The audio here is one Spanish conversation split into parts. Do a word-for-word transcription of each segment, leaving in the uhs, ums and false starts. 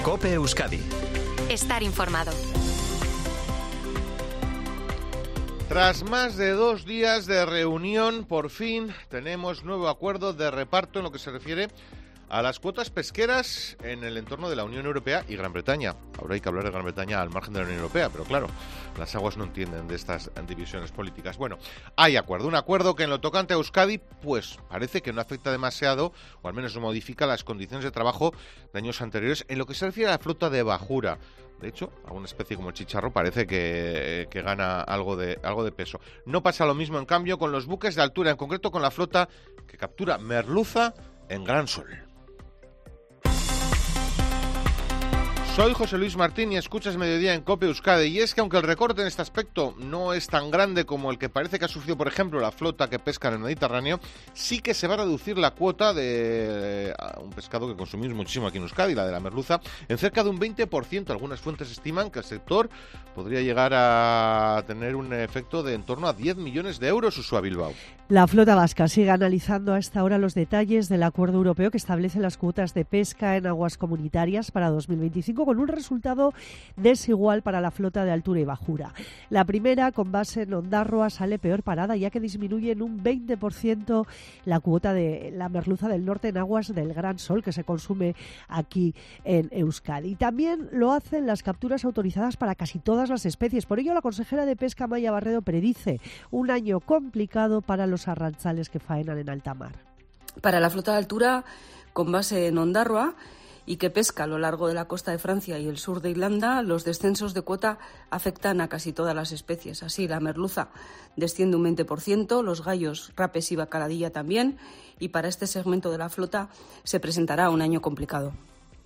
COPE Euskadi. Estar informado. Tras más de dos días de reunión, por fin tenemos nuevo acuerdo de reparto en lo que se refiere a las cuotas pesqueras en el entorno de la Unión Europea y Gran Bretaña. Ahora hay que hablar de Gran Bretaña al margen de la Unión Europea, pero claro, las aguas no entienden de estas divisiones políticas. Bueno, hay acuerdo, un acuerdo que en lo tocante a Euskadi, pues parece que no afecta demasiado, o al menos no modifica las condiciones de trabajo de años anteriores en lo que se refiere a la flota de bajura. De hecho, alguna especie como el chicharro parece que, que gana algo de, algo de peso. No pasa lo mismo, en cambio, con los buques de altura, en concreto con la flota que captura merluza en Gran Sol. Soy José Luis Martín y escuchas Mediodía en COPE Euskadi. Y es que aunque el recorte en este aspecto no es tan grande como el que parece que ha sufrido, por ejemplo, la flota que pesca en el Mediterráneo, sí que se va a reducir la cuota de un pescado que consumimos muchísimo aquí en Euskadi, la de la merluza, en cerca de un veinte por ciento. Algunas fuentes estiman que el sector podría llegar a tener un efecto de en torno a diez millones de euros, Uxue Bilbao. La flota vasca sigue analizando a esta hora los detalles del acuerdo europeo que establece las cuotas de pesca en aguas comunitarias para dos mil veinticinco, con un resultado desigual para la flota de altura y bajura. La primera, con base en Ondarroa, sale peor parada, ya que disminuye en un veinte por ciento la cuota de la merluza del norte en aguas del Gran Sol, que se consume aquí en Euskadi. Y también lo hacen las capturas autorizadas para casi todas las especies. Por ello, la consejera de Pesca, Amaia Barredo, predice un año complicado para los arrantzales que faenan en alta mar. Para la flota de altura, con base en Ondarroa, y que pesca a lo largo de la costa de Francia y el sur de Irlanda, los descensos de cuota afectan a casi todas las especies. Así, la merluza desciende un veinte por ciento, los gallos, rapes y bacaladilla también, y para este segmento de la flota se presentará un año complicado.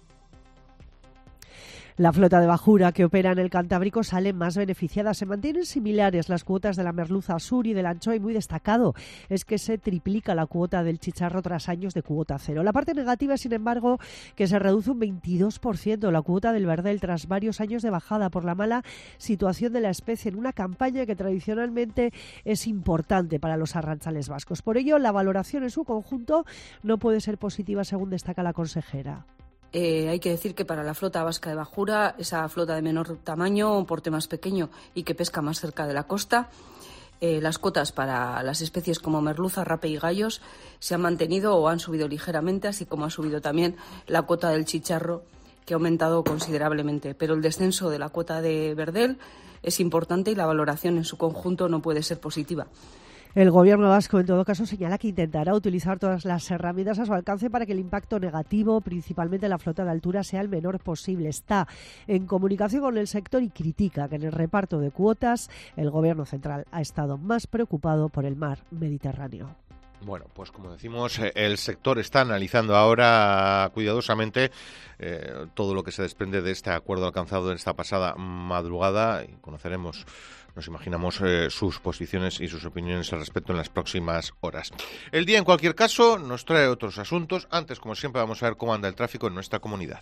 La flota de bajura que opera en el Cantábrico sale más beneficiada. Se mantienen similares las cuotas de la merluza sur y de la anchoa, y muy destacado es que se triplica la cuota del chicharro tras años de cuota cero. La parte negativa, sin embargo, que se reduce un veintidós por ciento la cuota del verdel tras varios años de bajada por la mala situación de la especie en una campaña que tradicionalmente es importante para los arrantzales vascos. Por ello, la valoración en su conjunto no puede ser positiva, según destaca la consejera. Eh, hay que decir que para la flota vasca de bajura, esa flota de menor tamaño, porte más pequeño y que pesca más cerca de la costa, eh, las cuotas para las especies como merluza, rape y gallos se han mantenido o han subido ligeramente, así como ha subido también la cuota del chicharro, que ha aumentado considerablemente. Pero el descenso de la cuota de verdel es importante y la valoración en su conjunto no puede ser positiva. El Gobierno vasco, en todo caso, señala que intentará utilizar todas las herramientas a su alcance para que el impacto negativo, principalmente en la flota de altura, sea el menor posible. Está en comunicación con el sector y critica que en el reparto de cuotas el Gobierno central ha estado más preocupado por el mar Mediterráneo. Bueno, pues como decimos, el sector está analizando ahora cuidadosamente eh, todo lo que se desprende de este acuerdo alcanzado en esta pasada madrugada, y conoceremos, nos imaginamos, eh, sus posiciones y sus opiniones al respecto en las próximas horas. El día, en cualquier caso, nos trae otros asuntos. Antes, como siempre, vamos a ver cómo anda el tráfico en nuestra comunidad.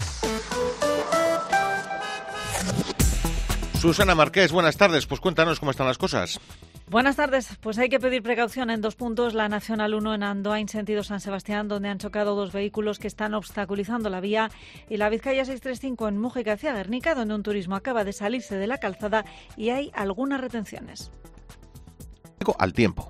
Susana Marqués, buenas tardes. Pues cuéntanos cómo están las cosas. Buenas tardes. Pues hay que pedir precaución en dos puntos. La Nacional uno en Andoain, sentido San Sebastián, donde han chocado dos vehículos que están obstaculizando la vía, y la Vizcaya seiscientos treinta y cinco en Mújica hacia Guernica, donde un turismo acaba de salirse de la calzada y hay algunas retenciones. Al tiempo.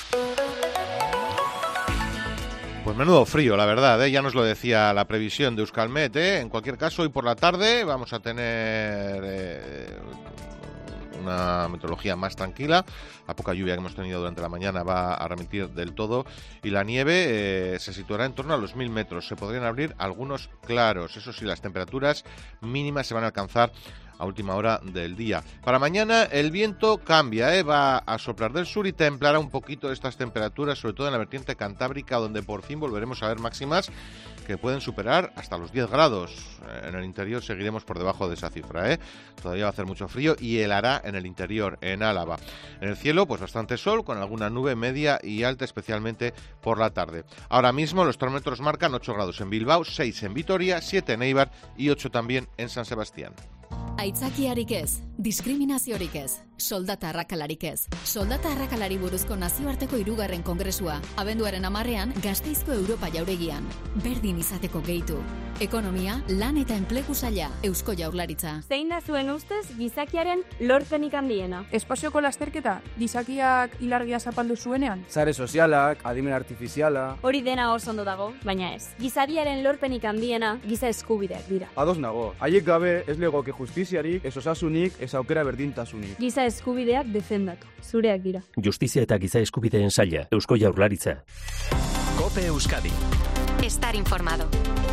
Pues menudo frío, la verdad, ¿eh? Ya nos lo decía la previsión de Euskalmet, ¿eh? En cualquier caso, hoy por la tarde vamos a tener eh, una meteorología más tranquila. La poca lluvia que hemos tenido durante la mañana va a remitir del todo, y la nieve eh, se situará en torno a los mil metros. Se podrían abrir algunos claros. Eso sí, las temperaturas mínimas se van a alcanzar a última hora del día. Para mañana el viento cambia, ¿eh? Va a soplar del sur y templará un poquito estas temperaturas, sobre todo en la vertiente cantábrica, donde por fin volveremos a ver máximas que pueden superar hasta los diez grados. En el interior seguiremos por debajo de esa cifra, ¿eh? Todavía va a hacer mucho frío y helará en el interior, en Álava. En el cielo, pues bastante sol, con alguna nube media y alta, especialmente por la tarde. Ahora mismo los termómetros marcan ocho grados en Bilbao, seis en Vitoria, siete en Eibar y ocho también en San Sebastián. Aitzakiarik ez, diskriminaziorik ez, soldata arrakalarik ez. Soldata arrakalari buruzko nazioarteko hirugarren kongresua, abenduaren hamarrean Gasteizko Europa jauregian. Berdin izateko gehitu. Ekonomia, lan eta enplegu saila, Eusko Jaurlaritza. Zein da zuen ustez gizakiaren lorpenik handiena? Espazioko lasterketa, gizakiak ilargia zapaldu zuenean? Sare sozialak, adimen artifiziala... Hori dena oso ondo dago, baina ez. Gizadiaren lorpenik handiena giza eskubideak dira. Ados nago, haiek gabe ez legoke justiziarik, ez osasunik, ez aukera berdintasunik. Giza eskubideak defendatu, zureak dira. Justizia eta giza eskubideen saila, Eusko Jaurlaritza. COPE Euskadi. Estar informado.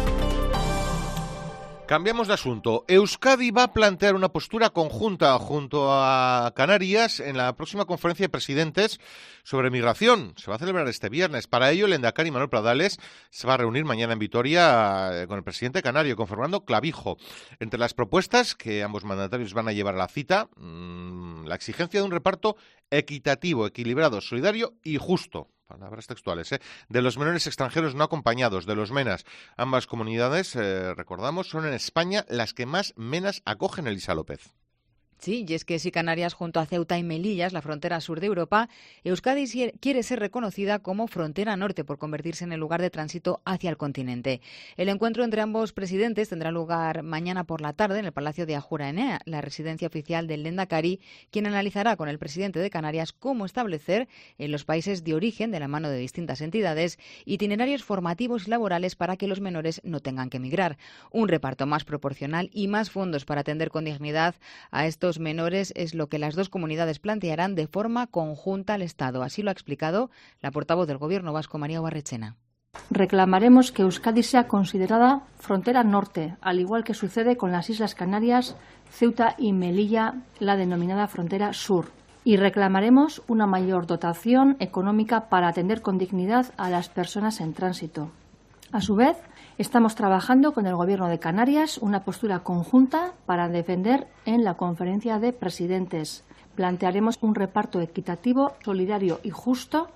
Cambiamos de asunto. Euskadi va a plantear una postura conjunta junto a Canarias en la próxima conferencia de presidentes sobre migración. Se va a celebrar este viernes. Para ello, el lehendakari Manuel Pradales se va a reunir mañana en Vitoria con el presidente canario, con Fernando Clavijo. Entre las propuestas que ambos mandatarios van a llevar a la cita, mmm, la exigencia de un reparto equitativo, equilibrado, solidario y justo. Palabras textuales, ¿eh? De los menores extranjeros no acompañados, de los MENAS. Ambas comunidades, eh, recordamos, son en España las que más MENAS acogen, Elisa López. Sí, y es que si Canarias junto a Ceuta y Melilla es la frontera sur de Europa, Euskadi quiere ser reconocida como frontera norte por convertirse en el lugar de tránsito hacia el continente. El encuentro entre ambos presidentes tendrá lugar mañana por la tarde en el Palacio de Ajura Enea, la residencia oficial del lehendakari, quien analizará con el presidente de Canarias cómo establecer en los países de origen, de la mano de distintas entidades, itinerarios formativos y laborales para que los menores no tengan que emigrar. Un reparto más proporcional y más fondos para atender con dignidad a estos menores es lo que las dos comunidades plantearán de forma conjunta al Estado. Así lo ha explicado la portavoz del Gobierno vasco, María Barrechena. Reclamaremos que Euskadi sea considerada frontera norte, al igual que sucede con las Islas Canarias, Ceuta y Melilla, la denominada frontera sur. Y reclamaremos una mayor dotación económica para atender con dignidad a las personas en tránsito. A su vez, estamos trabajando con el Gobierno de Canarias una postura conjunta para defender en la conferencia de presidentes. Plantearemos un reparto equitativo, solidario y justo.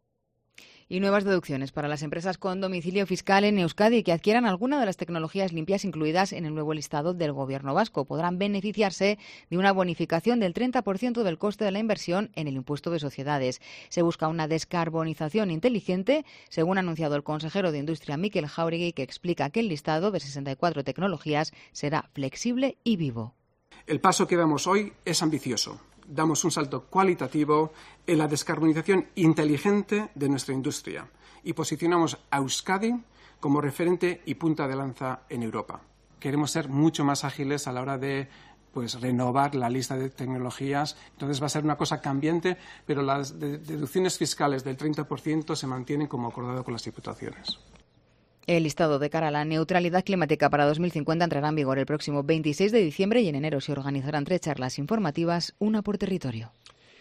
Y nuevas deducciones para las empresas con domicilio fiscal en Euskadi que adquieran alguna de las tecnologías limpias incluidas en el nuevo listado del Gobierno vasco. Podrán beneficiarse de una bonificación del treinta por ciento del coste de la inversión en el impuesto de sociedades. Se busca una descarbonización inteligente, según ha anunciado el consejero de Industria Mikel Jauregui, que explica que el listado de sesenta y cuatro tecnologías será flexible y vivo. El paso que damos hoy es ambicioso. Damos un salto cualitativo en la descarbonización inteligente de nuestra industria y posicionamos a Euskadi como referente y punta de lanza en Europa. Queremos ser mucho más ágiles a la hora de pues, renovar la lista de tecnologías. Entonces va a ser una cosa cambiante, pero las deducciones fiscales del treinta por ciento se mantienen como acordado con las diputaciones. El listado de cara a la neutralidad climática para dos mil cincuenta entrará en vigor el próximo veintiséis de diciembre y en enero se organizarán tres charlas informativas, una por territorio.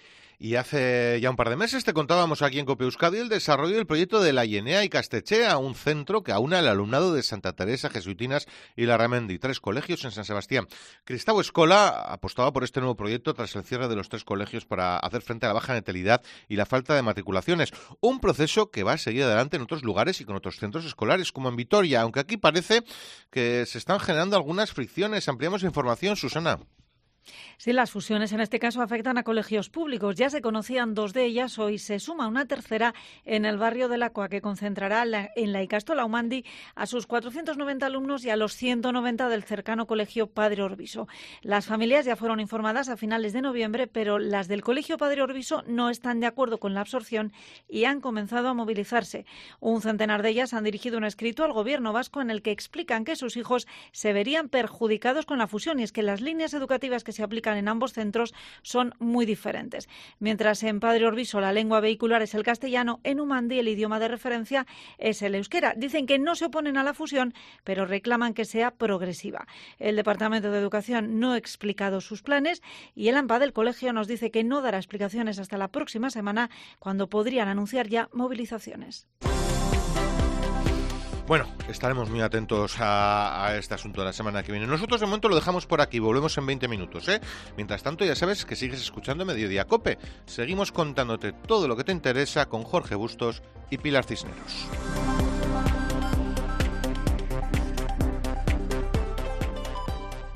Y hace ya un par de meses te contábamos aquí en COPE Euskadi el desarrollo del proyecto de la Yenea y Castechea, un centro que aúna el alumnado de Santa Teresa, Jesuitinas y Larramendi, tres colegios en San Sebastián. Cristau Escola apostaba por este nuevo proyecto tras el cierre de los tres colegios para hacer frente a la baja natalidad y la falta de matriculaciones. Un proceso que va a seguir adelante en otros lugares y con otros centros escolares, como en Vitoria, aunque aquí parece que se están generando algunas fricciones. Ampliamos información, Susana. Sí, las fusiones en este caso afectan a colegios públicos. Ya se conocían dos de ellas, hoy se suma una tercera en el barrio de Lacoa, que concentrará la, en la Ikastola Umandi a sus cuatrocientos noventa alumnos y a los ciento noventa del cercano colegio Padre Orbiso. Las familias ya fueron informadas a finales de noviembre, pero las del colegio Padre Orbiso no están de acuerdo con la absorción y han comenzado a movilizarse. Un centenar de ellas han dirigido un escrito al Gobierno vasco en el que explican que sus hijos se verían perjudicados con la fusión y es que las líneas educativas que se aplican en ambos centros son muy diferentes. Mientras en Padre Orbiso la lengua vehicular es el castellano, en Umandi el idioma de referencia es el euskera. Dicen que no se oponen a la fusión, pero reclaman que sea progresiva. El Departamento de Educación no ha explicado sus planes y el AMPA del colegio nos dice que no dará explicaciones hasta la próxima semana, cuando podrían anunciar ya movilizaciones. Bueno, estaremos muy atentos a, a este asunto de la semana que viene. Nosotros de momento lo dejamos por aquí, volvemos en veinte minutos, ¿eh? Mientras tanto, ya sabes que sigues escuchando Mediodía COPE. Seguimos contándote todo lo que te interesa con Jorge Bustos y Pilar Cisneros.